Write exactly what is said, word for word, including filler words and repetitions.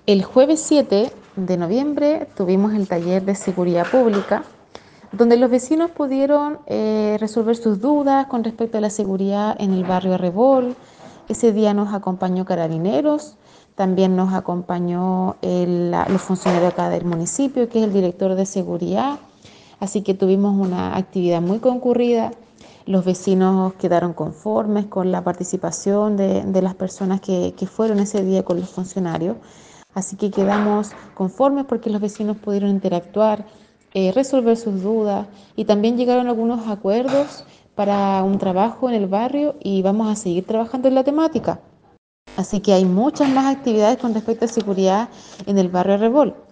El jueves siete de noviembre tuvimos el taller de seguridad pública, donde los vecinos pudieron eh, resolver sus dudas con respecto a la seguridad en el barrio Arrebol. Ese día nos acompañó Carabineros, también nos acompañó el, la, los funcionarios acá del municipio, que es el director de seguridad. Así que tuvimos una actividad muy concurrida. Los vecinos quedaron conformes con la participación de, de las personas que, que fueron ese día con los funcionarios. Así que quedamos conformes porque los vecinos pudieron interactuar, eh, resolver sus dudas y también llegaron algunos acuerdos para un trabajo en el barrio y vamos a seguir trabajando en la temática. Así que hay muchas más actividades con respecto a seguridad en el barrio Arrebol.